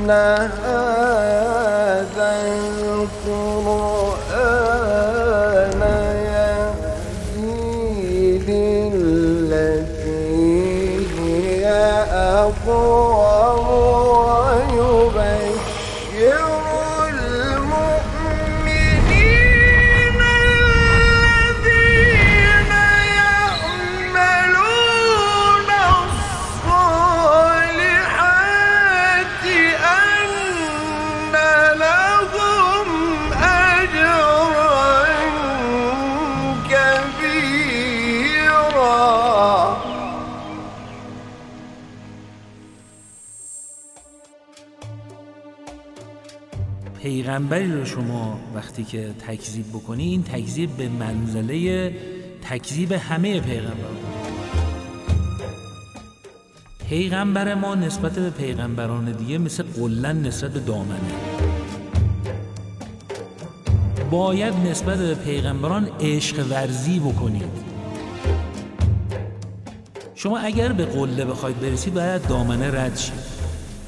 هذا القرآن يهدي للتي هي أقوم ويبشر المؤمنين الذين يعملون الصالحات أن لهم أجرا كبيرا. پیغمبری رو شما وقتی که تکذیب بکنی، این تکذیب به منزله تکذیب همه پیغمبران. پیغمبر ما نسبت به پیغمبران دیگه مثل قلن نسبت به دامنه. باید نسبت به پیغمبران عشق ورزی بکنید. شما اگر به قله بخواید برسید باید دامنه رد شید.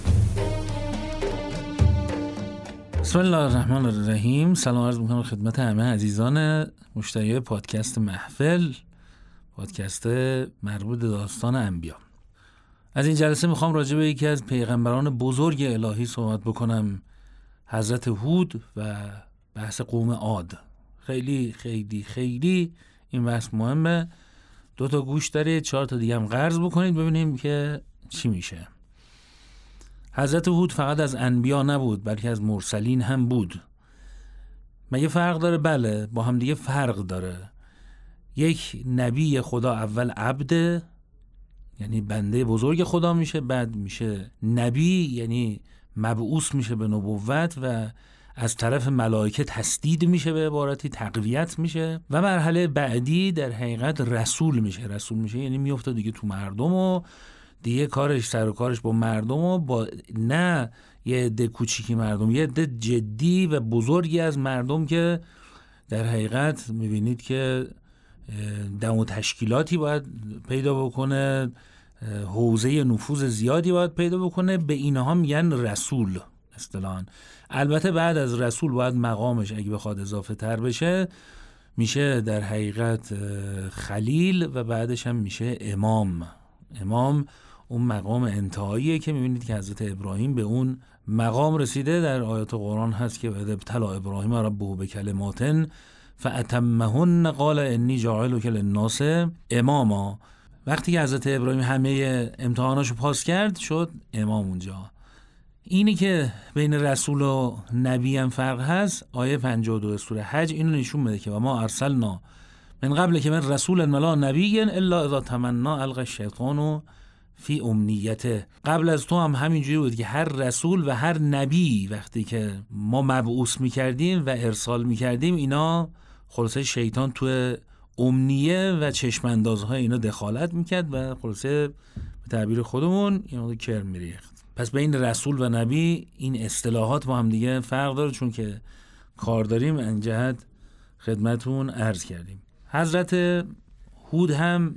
بسم الله الرحمن الرحیم. سلام عرض میکنم خدمت همه عزیزان مشتری پادکست محفل، پادکست مربوط به داستان انبیا. از این جلسه میخوام راجع به یکی از پیغمبران بزرگ الهی صحبت بکنم، حضرت هود و بحث قوم عاد. خیلی خیلی خیلی این بحث مهمه. 2 تا گوش دارید، 4 تا دیگه هم قرض بکنید ببینیم که چی میشه. حضرت هود فقط از انبیا نبود بلکه از مرسلین هم بود. مگه فرق داره؟ بله، با هم دیگه فرق داره. یک نبی خدا اول عبده، یعنی بنده بزرگ خدا میشه، بعد میشه نبی، یعنی مبعوث میشه به نبوت و از طرف ملائکه تسدید میشه، به عبارتی تقویت میشه، و مرحله بعدی در حقیقت رسول میشه یعنی میفته دیگه تو مردم و دیگه کارش سر و کارش با مردم و با نه یه عده کوچیکی مردم، یه عده جدی و بزرگی از مردم که در حقیقت میبینید که دم و تشکیلاتی باید پیدا بکنه، حوزه نفوذ زیادی باید پیدا بکنه. به اینها میگن رسول اصطلاحاً. البته بعد از رسول باید مقامش اگه بخواد اضافه تر بشه میشه در حقیقت خلیل و بعدش هم میشه امام. اون مقام انتهاییه که میبینید که حضرت ابراهیم به اون مقام رسیده. در آیات قرآن هست که ابتلا ابراهیم ربه بکلمات فاتمهن قال انی جاعلک للناس اماما. وقتی که حضرت ابراهیم همه امتحاناشو پاس کرد شد امام. اونجا اینی که بین رسول و نبی هم فرق هست، آیه 52 سوره حج اینو نشون میده که و ما ارسلنا من قبل که من رسول ولا نبی الا اذا تمنى القى الشیطان فی امنیته. قبل از تو هم همینجوری بود که هر رسول و هر نبی وقتی که ما مبعوث میکردیم و ارسال میکردیم، اینا خلاصه شیطان تو امنیه و چشماندازهای اینا دخالت میکرد و خلاصه به تعبیر خودمون اینا کرم میریخت. پس بین رسول و نبی این اصطلاحات با هم دیگه فرق داره، چون که کار داریم این جهت خدمتون عرض کردیم. حضرت هود هم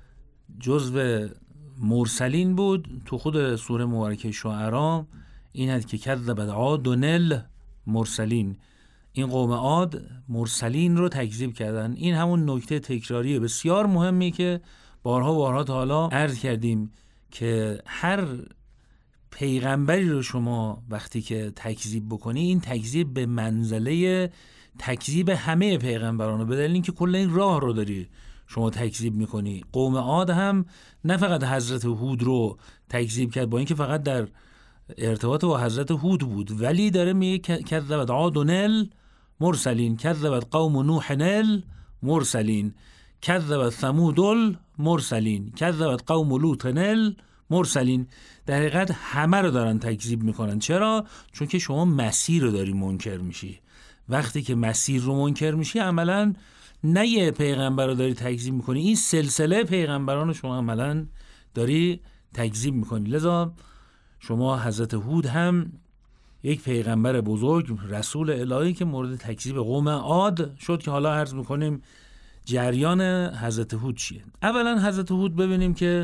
جزو مرسلین بود. تو خود سوره مبارکه شعرا این هست که کذب عاد مرسلین، این قوم عاد مرسلین رو تکذیب کردن. این همون نکته تکراری بسیار مهمی که بارها تا حالا عرض کردیم که هر پیغمبری رو شما وقتی که تکذیب بکنی، این تکذیب به منزله تکذیب همه پیغمبران رو، به دلیل اینکه کل این راه رو داری شما تکذیب میکنی. قوم عاد هم نه فقط حضرت هود رو تکذیب کرد با اینکه فقط در ارتباط با حضرت هود بود، ولی داره میگه کذبت عاد مرسلین، کذبت قوم نوح مرسلین، کذبت ثمود مرسلین، کذبت قوم لوط مرسلین. در حقیقت همه رو دارن تکذیب میکنن. چرا؟ چون که شما مسیر رو داری منکر میشی. وقتی که مسیر رو منکر میشی عملاً نه یه پیغمبر رو داری تکذیب میکنی، این سلسله پیغمبران رو شما عملاً داری تکذیب میکنی. لذا شما حضرت هود هم یک پیغمبر بزرگ، رسول الهی که مورد تکذیب قوم عاد شد که حالا عرض میکنیم جریان حضرت هود چیه. اولا حضرت هود ببینیم که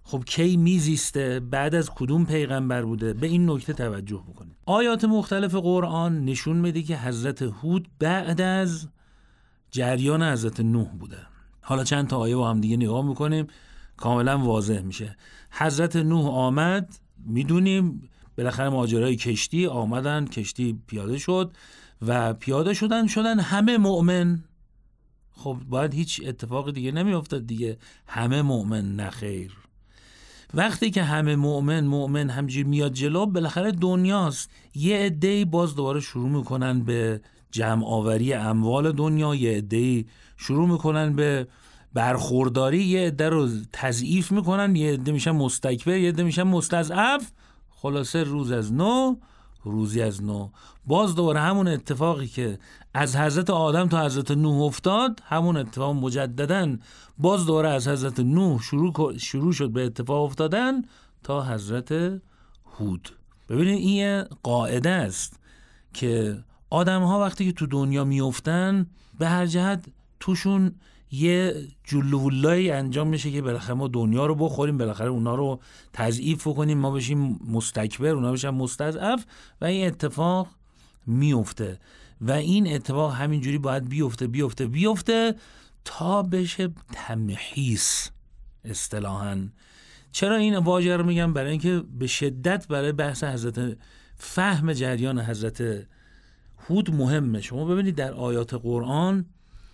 خب کی میزیسته، بعد از کدوم پیغمبر بوده، به این نکته توجه بکنید. آیات مختلف قرآن نشون میده که حضرت هود بعد از جریان حضرت نوح بوده. حالا چند تا آیه با هم دیگه نگاه میکنیم کاملا واضح میشه. حضرت نوح آمد، میدونیم بالاخره ماجرای کشتی آمدن، کشتی پیاده شد و پیاده شدن همه مؤمن. خب باید هیچ اتفاق دیگه نمیافتاد دیگه، همه مؤمن. نخیر، وقتی که همه مؤمن همجوری میاد جلو، بالاخره دنیاست. یه عده‌ای باز دوباره شروع میکنن به جمع آوری اموال دنیا، یه عده‌ای شروع میکنن به برخورداری، یه عده رو تضعیف میکنن، یه عده میشن مستکبر، یه عده میشن مستضعف. خلاصه روزی از نو باز دوباره همون اتفاقی که از حضرت آدم تا حضرت نوح افتاد، همون اتفاق مجدداً باز دوباره از حضرت نوح شروع شد به اتفاق افتادن تا حضرت هود. ببینید این یه قاعده است که آدم ها وقتی که تو دنیا میافتن به هر جهت توشون یه جلوولایی انجام میشه که بالاخره ما دنیا رو بخوریم، بالاخره اونا رو تضعیف کنیم، ما بشیم مستکبر، اونا بشن مستضعف و این اتفاق میفته و این اتفاق همینجوری باید بیفته تا بشه تمحیص اصطلاحاً. چرا این واژه رو میگم؟ برای اینکه به شدت برای بحث حضرت فهم جریان حضرت هود مهمه. شما ببینید در آیات قرآن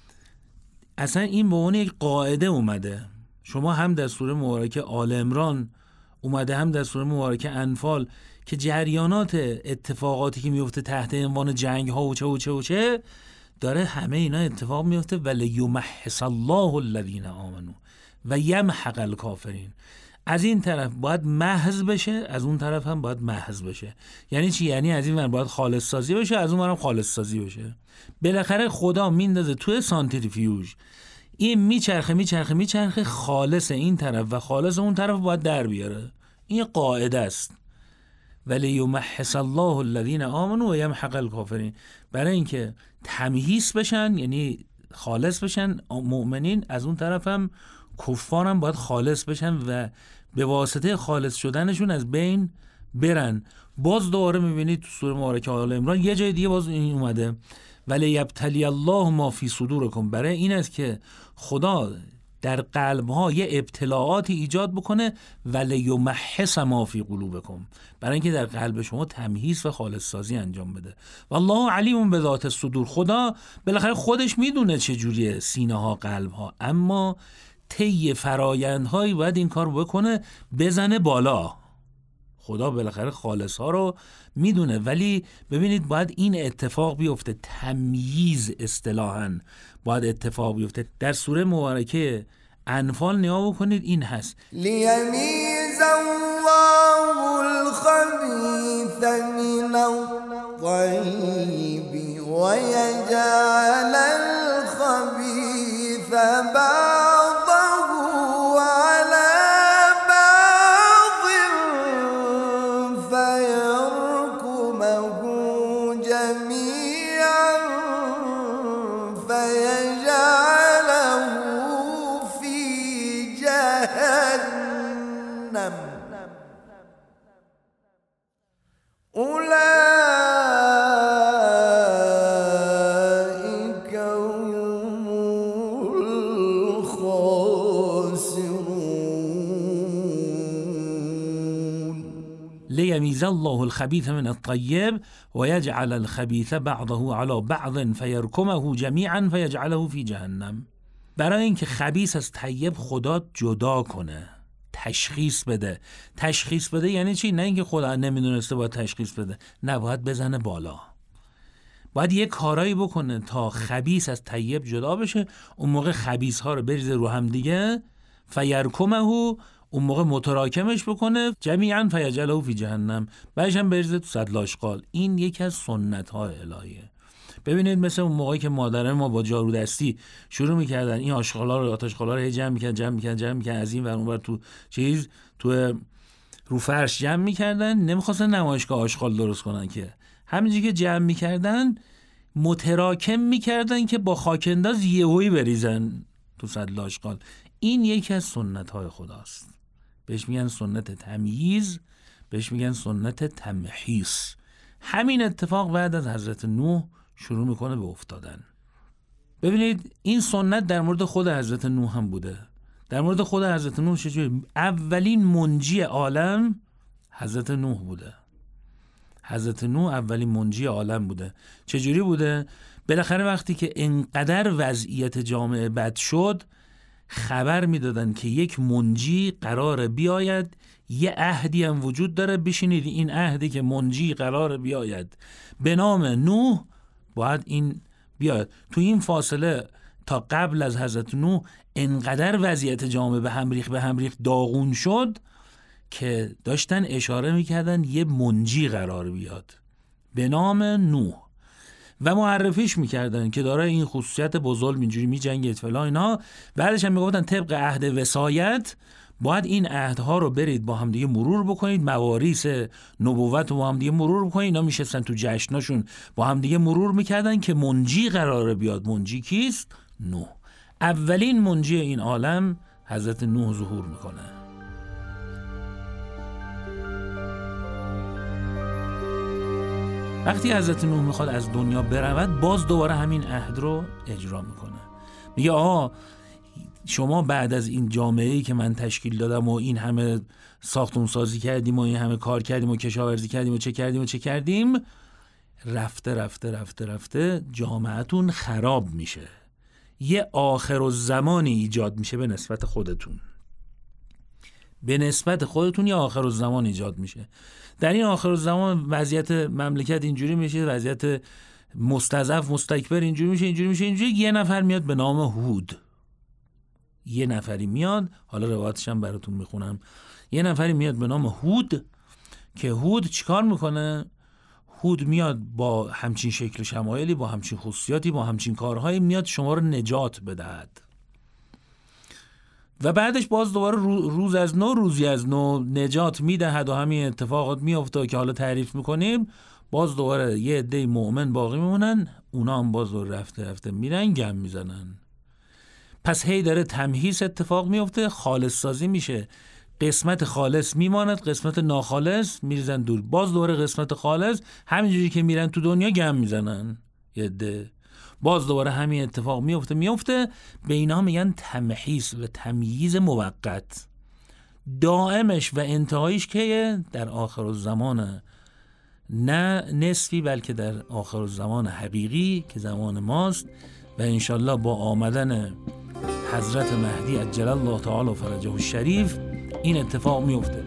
اصلا این به عنوان یک قاعده اومده. شما هم در سوره مبارکه آل عمران اومده، هم در سوره مبارکه انفال، که جریانات اتفاقاتی که میفته تحت عنوان جنگ ها و چه داره همه اینا اتفاق میفته. ولیمحص الله الذین آمنوا و یمحق الکافرین. از این طرف باید محض بشه، از اون طرف هم باید محض بشه. یعنی چی؟ یعنی از این ور باید خالص سازی بشه، از اون ور هم خالص سازی بشه. بالاخره خدا میندازه توی سانتریفیوژ، این میچرخه خالص این طرف و خالص اون طرف باید در بیاره. این قاعده است. ولی یمحص الله الذین آمنوا و یمحق الکافرین. برای اینکه تمحیص بشن، یعنی خالص بشن مؤمنین، از اون طرف هم کفار هم باید خالص بشن و به واسطه خالص شدنشون از بین برن. باز دوباره میبینید تو سوره مبارکه آل عمران یه جای دیگه باز این اومده ولی یبتلی الله ما فی صدورکم. برای این است که خدا در قلب‌ها یه ابتلاعاتی ایجاد بکنه ولی یمحص ما فی قلوبکم، برای اینکه در قلب شما تمحیص و خالص سازی انجام بده. والله علیم بذات الصدور. خدا بالاخره خودش میدونه چه جوریه سینه ها، قلب ها، اما طی فرایندهایی باید این کار بکنه، بزنه بالا. خدا بالاخره خالص ها رو میدونه، ولی ببینید باید این اتفاق بیفته، تمییز اصطلاحاً باید اتفاق بیفته. در سوره مبارکه انفال نگاه بکنید، این هست لیمیز الله الخبیث من الطیب و یجعل الخبیث لیمیز الله الخبیث من الطیب و یجعل الخبیث بعضه علی بعض فیرکمه جمیعا فیجعله فی جهنم. برای اینکه خبیث از طیب خدا جدا کنه، تشخیص بده یعنی چی؟ نه اینکه خدا نمیدونسته باید تشخیص بده، نه، باید بزنه بالا، باید یه کارایی بکنه تا خبیث از طیب جدا بشه. اون موقع خبیث ها رو بریزه رو هم دیگه، فیرکمه، اون موقع متراکمش بکنه، جمیعا فیجعله فی جهنم، بعدش هم بریزه تو سطل آشغال. این یکی از سنت های الهیه. ببینید مثل اون موقعی که مادران ما با جارو دستی شروع میکردن این آشغالا رو، آتشغالا رو جمع میکردن از این ور اون ور تو رو فرش جمع میکردن. نمیخواستن نمایشگاه آشغال درست کنن که، همینجوری که جمع میکردن متراکم میکردن که با خاکنداز یهویی بریزن تو سطل آشغال. این یکی از سنت های خداست. بهش میگن سنت تمییز، بهش میگن سنت تمحیص. همین اتفاق بعد از حضرت نوح شروع میکنه به افتادن. ببینید این سنت در مورد خود حضرت نوح هم بوده. در مورد خود حضرت نوح چجوری؟ اولین منجی عالم حضرت نوح بوده. حضرت نوح اولین منجی عالم بوده. چجوری بوده؟ بالاخره وقتی که انقدر وضعیت جامعه بد شد، خبر میدادن که یک منجی قراره بیاید، یه عهدی هم وجود داره، بشینید این عهدی که منجی قراره بیاید به نام نوح باید این بیاید. تو این فاصله تا قبل از حضرت نوح انقدر وضعیت جامعه به هم ریخت داغون شد که داشتن اشاره میکردن یه منجی قرار بیاد به نام نوح و معرفیش میکردن که داره این خصوصیت با ظلم اینجوری میجنگه فلان اینا. بعدش هم میگفتن طبق عهد وصایت باید این عهدها رو برید با هم دیگه مرور بکنید، مواریث نبوت رو با هم دیگه مرور بکنید. اینا میشستن تو جشناشون با هم دیگه مرور میکردن که منجی قراره بیاد. منجی کیست؟ نوح. اولین منجی این عالم حضرت نوح ظهور میکنه. وقتی حضرت نوح میخواد از دنیا برود، باز دوباره همین عهد رو اجرا میکنه. میگه آها شما بعد از این جامعه‌ای که من تشکیل دادم و این همه ساختمون سازی کردیم و این همه کار کردیم و کشاورزی کردیم و چه کردیم رفته جامعه‌تون خراب میشه. یه آخرالزمانی ایجاد میشه به نسبت خودتون. یه آخرالزمان ایجاد میشه. در این آخرالزمان وضعیت مملکت اینجوری میشه، وضعیت مستضعف مستکبر اینجوری میشه. یه نفر میاد به نام هود. یه نفری میاد، حالا روایتش هم براتون میخونم. یه نفری میاد به نام هود که هود چیکار میکنه؟ هود میاد با همچین شکل شمایلی، با همچین خصوصیاتی، با همچین کارهایی میاد شما رو نجات بدهد. و بعدش باز دوباره روزی از نو نجات میدهد و همین اتفاقات میفته که حالا تعریف میکنیم. باز دوباره یه عده مؤمن باقی میمونن، اونا هم باز دوباره رفته میرن گم میزنن. پس هی داره تمحیص اتفاق میفته، خالص سازی میشه. قسمت خالص میماند، قسمت ناخالص میریزن دور. باز دوباره قسمت خالص همینجوری که میرن تو دنیا گم میزنن یه عده. باز دوباره همین اتفاق میفته. به اینا میگن تمحیص و تمییز موقت. دائمش و انتهایش که در آخرالزمان، نه نصفی بلکه در آخرالزمان حقیقی که زمان ماست و انشالله با آمدن حضرت مهدی عجل الله تعالی فرجه الشریف این اتفاق میفته.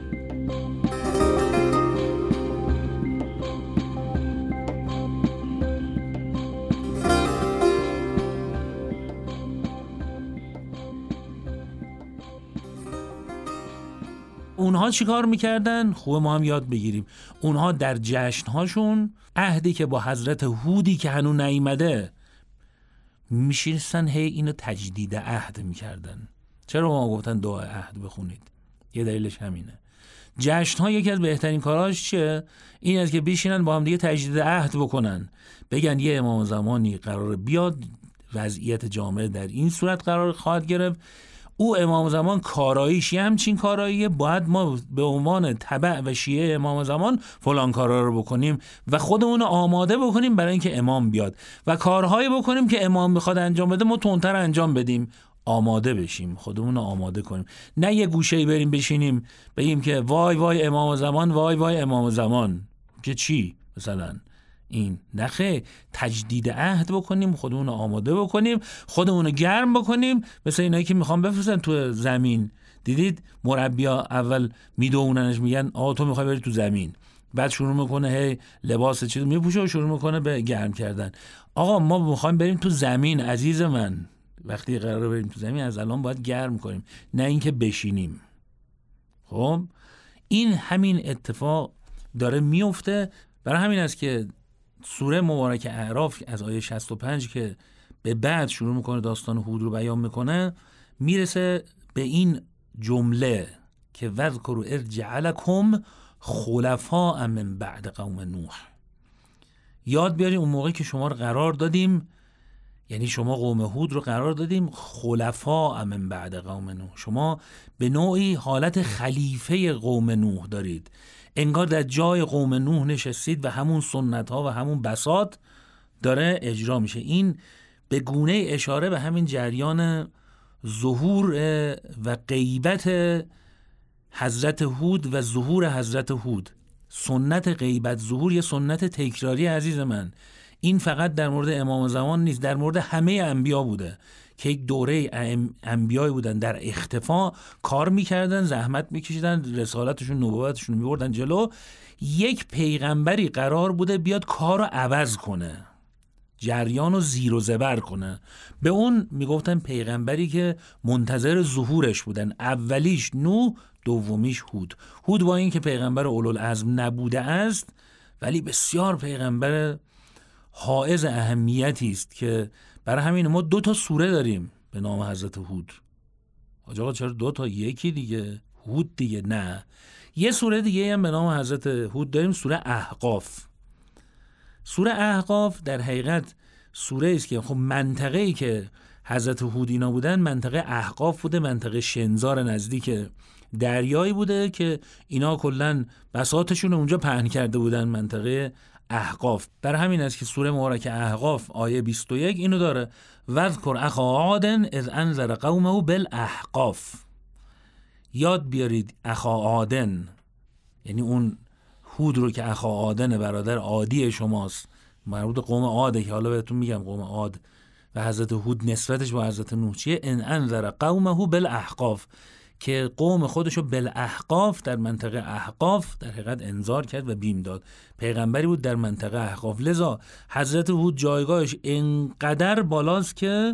اونها چی کار میکردن؟ خوبه ما هم یاد بگیریم. اونها در جشنهاشون عهدی که با حضرت هودی که هنوز نیامده میشینستن هی اینو تجدید عهد میکردن. چرا ما گفتن دعای عهد بخونید؟ یه دلیلش همینه. جشنها یکی از بهترین کاراش چیه؟ این است که بشینن با هم دیگه تجدید عهد بکنن، بگن یه امام زمانی قرار بیاد، وضعیت جامعه در این صورت قرار خواهد گرفت، او امام زمان کاراییش یه همچین کاراییه، باید ما به عنوان تبع و شیعه امام زمان فلان کارا رو بکنیم و خودمون آماده بکنیم برای اینکه امام بیاد و کارهایی بکنیم که امام میخواد انجام بده ما تندتر انجام بدیم، آماده بشیم، خودمون رو آماده کنیم. نه یه گوشه‌ای بریم بشینیم بگیم که وای وای امام زمان، وای وای امام زمان. که چی؟ مثلا این نخه، تجدید عهد بکنیم، خودمون رو آماده بکنیم، خودمون رو گرم بکنیم. مثل اینایی که میخوام بفرستن تو زمین. دیدید مربیا اول میدوننش، میگن آقا تو میخوای بری تو زمین، بعد شروع میکنه هی لباس چیز میپوشه و شروع میکنه به گرم کردن. آقا ما میخوایم بریم تو زمین عزیز من، وقتی قراره بریم تو زمین از الان باید گرم کنیم، نه اینکه بشینیم. خب این همین اتفاق داره میفته. برای همین است که سوره مبارکه اعراف از آیه 65 که به بعد شروع میکنه داستان هود رو بیان میکنه، میرسه به این جمله که وذکروا اذ جعلکم خلفاء من بعد قوم نوح. یاد بیاریم اون موقع که شما رو قرار دادیم یعنی شما قوم هود رو قرار دادیم خلفاء من بعد قوم نوح، شما به نوعی حالت خلیفه قوم نوح دارید، انگار در جای قوم نوح نشستید و همون سنت ها و همون بساط داره اجرا میشه. این به گونه اشاره به همین جریان ظهور و غیبت حضرت هود و ظهور حضرت هود. سنت غیبت ظهور یه سنت تکراری عزیز من. این فقط در مورد امام زمان نیست، در مورد همه انبیا بوده که یک دوره انبیایی بودن در اختفا کار میکردن، زحمت میکشیدن، رسالتشون نبوتشون میبردن جلو. یک پیغمبری قرار بوده بیاد کار رو عوض کنه، جریان رو زیر و زبر کنه. به اون میگفتن پیغمبری که منتظر ظهورش بودن. اولیش نوح، دومیش هود. هود با این که پیغمبر اولوالعزم نبوده است، ولی بسیار پیغمبر حائز اهمیتی است که برای همین ما 2 سوره داریم به نام حضرت هود. آقا چرا 2 یکی دیگه هود دیگه؟ نه، یه سوره دیگه هم به نام حضرت هود داریم، سوره احقاف. سوره احقاف در حقیقت سوره است که خب منطقه‌ای که حضرت هود اینا بودن منطقه احقاف بوده، منطقه شنزار نزدیک دریایی بوده که اینا کلن بساطشون اونجا پهن کرده بودن، منطقه احقاف. برای همین است که سوره مبارکه احقاف آیه 21 اینو داره: وذکر اخا عاد اذ انذر قومه بالاحقاف. یاد بیارید اخا عادن، یعنی اون هود رو که اخا عادن، برادر عادی شماست، مربوط قوم عاده که حالا بهتون میگم قوم عاد و حضرت هود نسبتش با حضرت نوح چیه. ان انذر قومه بالاحقاف، که قوم خودشو بالاحقاف در منطقه احقاف در حقیقت انذار کرد و بیم داد. پیغمبری بود در منطقه احقاف، لذا حضرت هود جایگاهش اینقدر بالاست که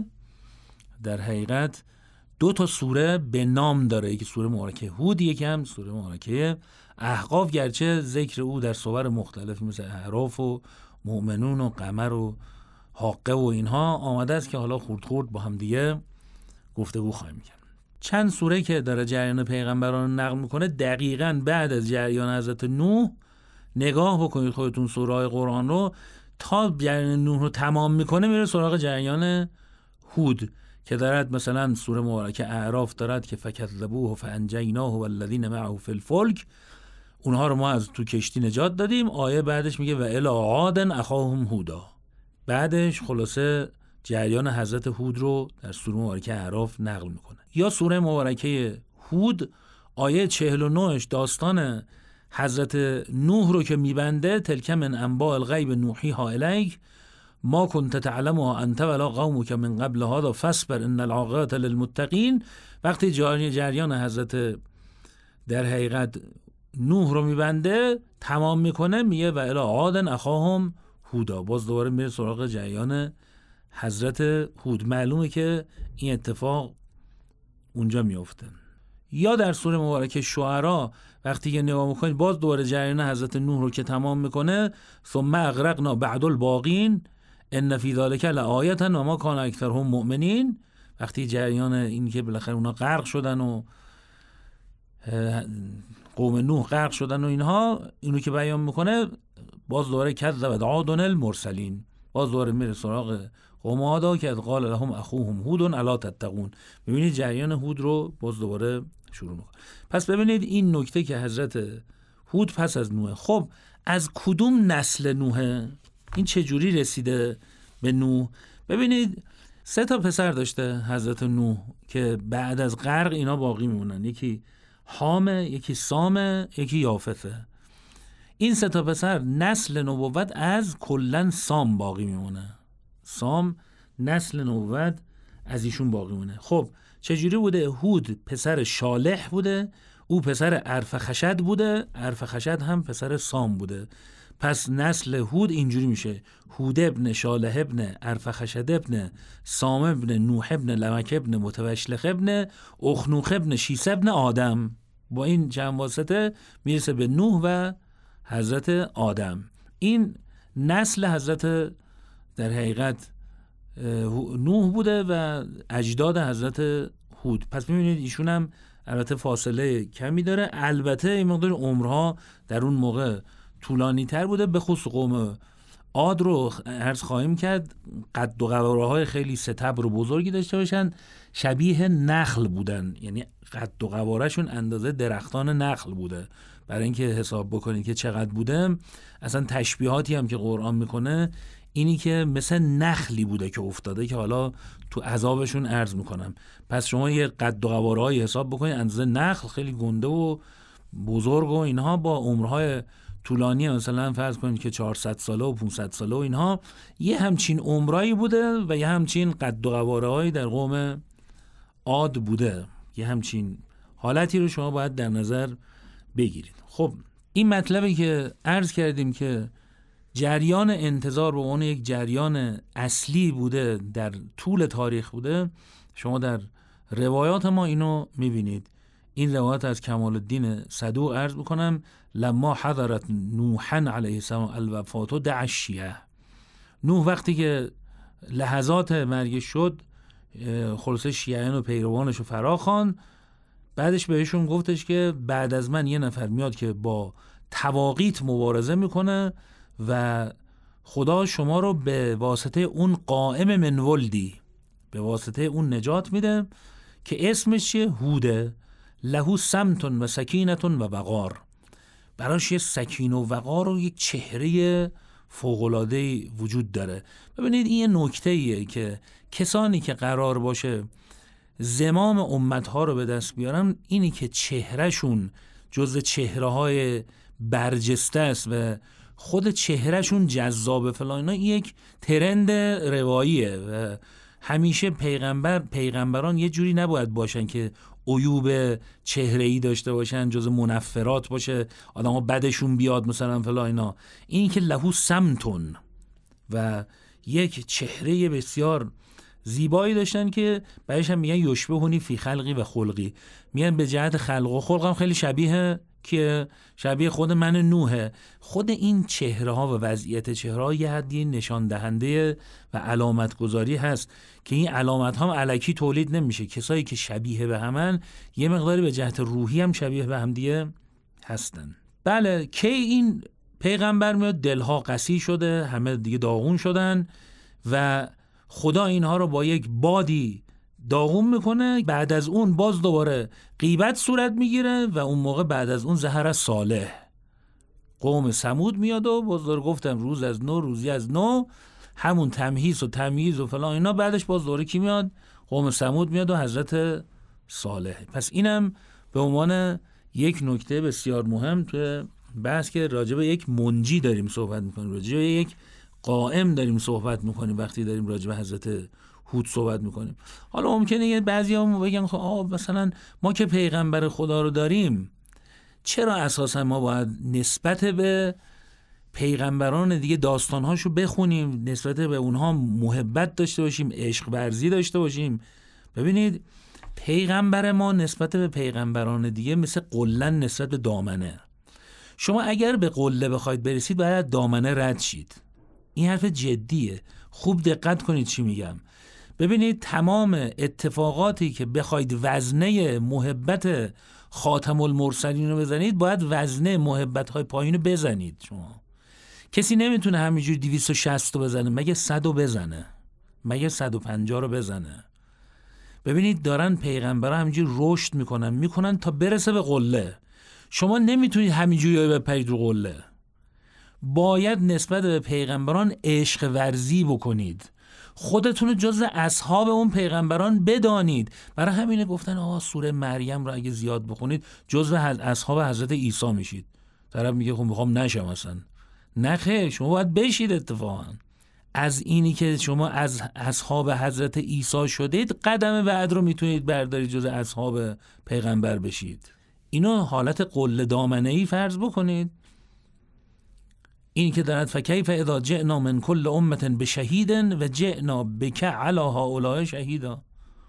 در حقیقت 2 سوره به نام داره، یکی سوره مبارکه هود، یکی هم سوره مبارکه احقاف. گرچه ذکر او در صور مختلف مثل اعراف و مؤمنون و قمر و حاقه و اینها آمده است که حالا خورد خورد با هم دیگه گفتگو خواهیم کرد. چند سوره که داره جریان پیغمبران نقل میکنه دقیقاً بعد از جریان حضرت نوح. نگاه بکنید خودتون سوره‌های قرآن رو، تا جریان نوح رو تمام میکنه میره سراغ جریان هود که دارد مثلا سوره مبارکه اعراف دارد که فکذبوه فانجیناه والذین معه فی الفلک، اونها رو ما از تو کشتی نجات دادیم. آیه بعدش میگه و الی عاد اخاهم هودا. بعدش خلاصه جریان حضرت هود رو در سوره مبارکه اعراف نقل میکنه. یا سوره مبارکه هود آیه 49 داستان حضرت نوح رو که میبنده: تلک من انباء الغیب نوحیها الیک ما کنت تعلمها انت ولا قومک من قبل هذا فاصبر ان العاقبة للمتقین. وقتی جریان حضرت در حقیقت نوح رو میبنده تمام میکنه میگه و الی عاد اخاهم هودا. باز دوباره میره سراغ جریان حضرت هود. معلومه که این اتفاق اونجا میفته. یا در سوره مبارکه شعرا وقتی که نگاه میکنید باز دوباره جریان حضرت نوح رو که تمام میکنه: ثم اغرقنا بعد الباقین ان فی ذلک لآیة و ما کان اکثرهم مؤمنین. وقتی جریان این که بالاخره اونا غرق شدن و قوم نوح غرق شدن و اینها، اینو که بیان میکنه باز دوباره کذب عاد المرسلین. باز دوباره میره سراغ قوم عاد که قال لهم اخوهم هود الا تتقون. ببینید جریان هود رو باز دوباره شروع میکنه. پس ببینید این نکته که حضرت هود پس از نوح. خب از کدوم نسل نوحه؟ این چه جوری رسیده به نوح؟ ببینید 3 پسر داشته حضرت نوح که بعد از غرق اینا باقی میمونن. یکی حامه، یکی سامه، یکی یافثه. این 3 پسر نسل نبوت از کلن سام باقی میمونه. سام نسل نبوت از ایشون باقی مونه. خب چجوری بوده؟ هود پسر شالح بوده، او پسر ارفخشد بوده، ارفخشد هم پسر سام بوده. پس نسل هود اینجوری میشه: هود ابن شالح ابن ارفخشد ابن سام ابن نوح ابن لمک ابن متوشلخ ابن اخنوخ ابن شیس ابن آدم. با این چند واسطه میرسه به نوح و حضرت آدم. این نسل حضرت در حقیقت نوح بوده و اجداد حضرت هود. پس میبینید ایشون هم البته فاصله کمی داره، البته این مقدار عمرها در اون موقع طولانی تر بوده، به خصوص قوم عاد رو عرض خواهیم کرد قد و قواره‌های خیلی ستبر و بزرگی داشته باشن، شبیه نخل بودن، یعنی قد و قواره‌شون اندازه درختان نخل بوده. برای اینکه حساب بکنید که چقدر بوده، اصلا تشبیهاتی هم که قرآن میکنه اینی که مثل نخلی بوده که افتاده، که حالا تو عذابشون عرض میکنم. پس شما یه قد و قواره‌ای حساب بکنید اندازه نخل، خیلی گنده و بزرگ و اینها، با عمرهای طولانی، مثلا فرض کنید که 400 ساله و 500 ساله و اینها، یه همچین عمرایی بوده و یه همچین قد و قواره‌ای در قوم عاد بوده. یه همچین حالتی رو شما باید در نظر بگیرید. خب این مطلبی که عرض کردیم که جریان انتظار به عنوان یک جریان اصلی بوده، در طول تاریخ بوده، شما در روایات ما اینو میبینید. این روایت از کمال الدین صدوق عرض بکنم: لما حضرت نوحا علیه السلام الوفات دعا الشیعه. نوح وقتی که لحظات مرگ شد، خلاصه شیعیان و پیروانش رو فرا خواند. بعدش بهشون گفتش که بعد از من یه نفر میاد که با تواقیت مبارزه میکنه و خدا شما رو به واسطه اون قائم من ولدی، به واسطه اون نجات میده که اسمش چیه؟ هوده. لهو سمتون و سکینتون و وقار. براش یه سکین و وقار و یک چهره فوق‌العاده‌ای وجود داره. ببینید این یه نکته‌ایه که کسانی که قرار باشه زمام امتها رو به دست بیارن، اینی که چهرهشون جزو چهره‌های برجسته است و خود چهرهشون جذاب فلان، اینا یک ترند رواییه و همیشه پیغمبران یه جوری نباید باشن که عیوب چهره‌ای داشته باشن، جزو منفرات باشه، آدم‌ها بدشون بیاد مثلا فلان اینا. این که لهو سمتون و یک چهره بسیار زیبایی داشتن که بعدش هم میگن یشبهونی فی خلقی و خلقی، میگن به جهت خلق و خلقم خیلی شبیه که شبیه خود من نوحه. خود این چهره ها و وضعیت چهره ها یه حدی نشان دهنده و علامت گذاری هست که این علامت ها الکی تولید نمیشه. کسایی که شبیه به همن یه مقداری به جهت روحی هم شبیه به هم دیگه هستن. بله، کی این پیغمبر میاد دلها قسی شده، همه دیگه داغون شدن و خدا اینها رو با یک بادی داغون میکنه. بعد از اون باز دوباره غیبت صورت میگیره و اون موقع بعد از اون ظهر صالح، قوم ثمود میاد و باز دوباره گفتم روز از نو روزی از نو، همون تمهیز و تمییز و فلان اینا. بعدش باز دوباره کی میاد؟ قوم ثمود میاد و حضرت صالح. پس اینم به عنوان یک نکته بسیار مهم توی بحث که راجع به یک منجی داریم صحبت میکنیم، راجع به یک قائم داریم صحبت میکنیم وقتی داریم راجع به حضرت هود صحبت میکنیم. حالا ممکنه بعضی‌ها بگن خب مثلا ما که پیغمبر خدا رو داریم، چرا اساسا ما باید نسبت به پیغمبران دیگه داستانهاشو بخونیم، نسبت به اونها محبت داشته باشیم، عشق ورزی داشته باشیم؟ ببینید پیغمبر ما نسبت به پیغمبران دیگه مثل قلن نسبت به دامنه. شما اگر به قله بخواید برسید باید دامنه رد شید. این حرف جدیه، خوب دقت کنید چی میگم. ببینید تمام اتفاقاتی که بخواید وزنه محبت خاتم المرسلین رو بزنید، باید وزنه محبت‌های پایین رو بزنید. شما کسی نمیتونه همینجوری 260 رو بزنه، مگه 100 رو بزنه، مگه 150 رو بزنه. ببینید دارن پیغمبرها همینجوری رشد میکنن تا برسه به قله. شما نمیتونید همینجوری بپرید رو قله، باید نسبت به پیغمبران عشق ورزی بکنید، خودتون رو جزء اصحاب اون پیغمبران بدانید. برای همینه گفتن سوره مریم رو اگه زیاد بخونید جزء اصحاب حضرت عیسی میشید. طرف میگه خب میخوام نشم اصلا. نه خیر، شما باید بشید. اتفاقا از اینی که شما از اصحاب حضرت عیسی شدید، قدم بعد رو میتونید بردارید جزء اصحاب پیغمبر بشید. اینو حالت قله دامنه‌ای فرض بکنید. این که دارد فکیف اذا جئنا من کل امت بشهید و جئنا بک علی هؤلاء شهیدا.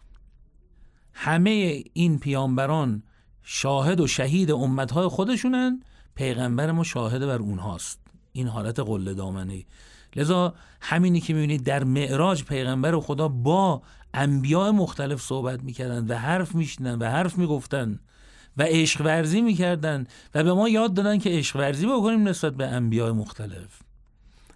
همه این پیامبران شاهد و شهید امتهای خودشونن، پیغمبر ما شاهد بر اونهاست. این حالت قله دامنه‌ای. لذا همینی که میبینید در معراج پیغمبر خدا با انبیاء مختلف صحبت میکردن و حرف میشنن و حرف میگفتن و عشق ورزی میکردن و به ما یاد دادن که عشق ورزی بکنیم نسبت به انبیاء مختلف.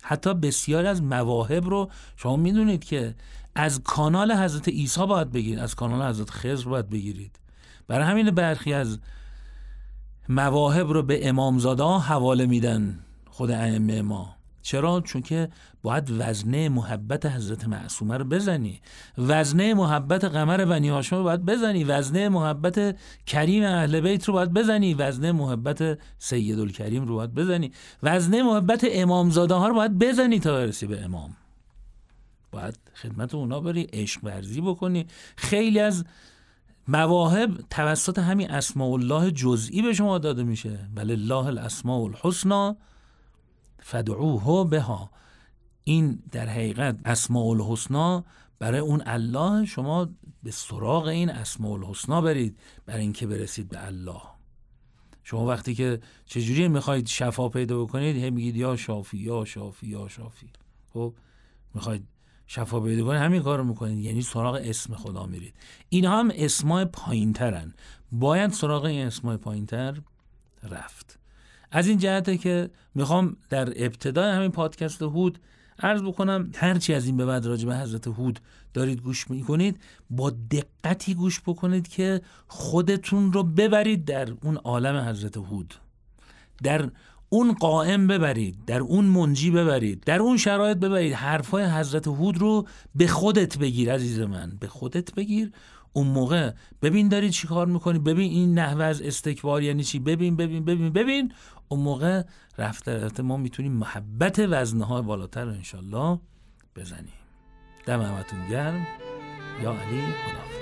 حتی بسیار از مواهب رو شما میدونید که از کانال حضرت عیسی باید بگیرید، از کانال حضرت خضر باید بگیرید. برای همین برخی از مواهب رو به امامزاده ها حواله میدن خود ائمه ما. چرا؟ چون که باید وزنه محبت حضرت معصومه رو بزنی، وزنه محبت قمر بنی هاشم رو باید بزنی، وزنه محبت کریم اهل بیت رو باید بزنی، وزنه محبت سیدالکریم رو باید بزنی، وزنه محبت امامزاده ها رو باید بزنی تا برسی به امام. باید خدمت اونا بری، عشق ورزی بکنی. خیلی از مواهب توسط همین اسماء الله جزئی به شما داده میشه. ولله الاسماء الحسنی فدعوه بها. این در حقیقت اسماء الحسنی برای اون الله، شما به سراغ این اسماء الحسنی برید برای اینکه برسید به الله. شما وقتی که چجوری میخواید شفا پیدا بکنید، هم میگید یا شافی یا شافی یا شافی. خب میخواید شفا پیدا کنید همین کارو میکنید، یعنی سراغ اسم خدا میرید. این هم اسماء پایینترن، باید سراغ این اسماء پایینتر رفت. از این جهته که میخوام در ابتدای همین پادکست هود عرض بکنم هرچی از این به بعد راجع به حضرت هود دارید گوش میکنید با دقتی گوش بکنید که خودتون رو ببرید در اون عالم حضرت هود، در اون قائم ببرید، در اون منجی ببرید، در اون شرایط ببرید. حرفای حضرت هود رو به خودت بگیر عزیز من، به خودت بگیر. اون موقع ببین داری چی کار میکنی، ببین این نحوه از استکبار یعنی چی، ببین ببین ببین ببین. اون موقع رفته ما میتونیم محبت وزنهای بالاتر رو انشالله بزنیم. دم همتون گرم. یا علی خدا.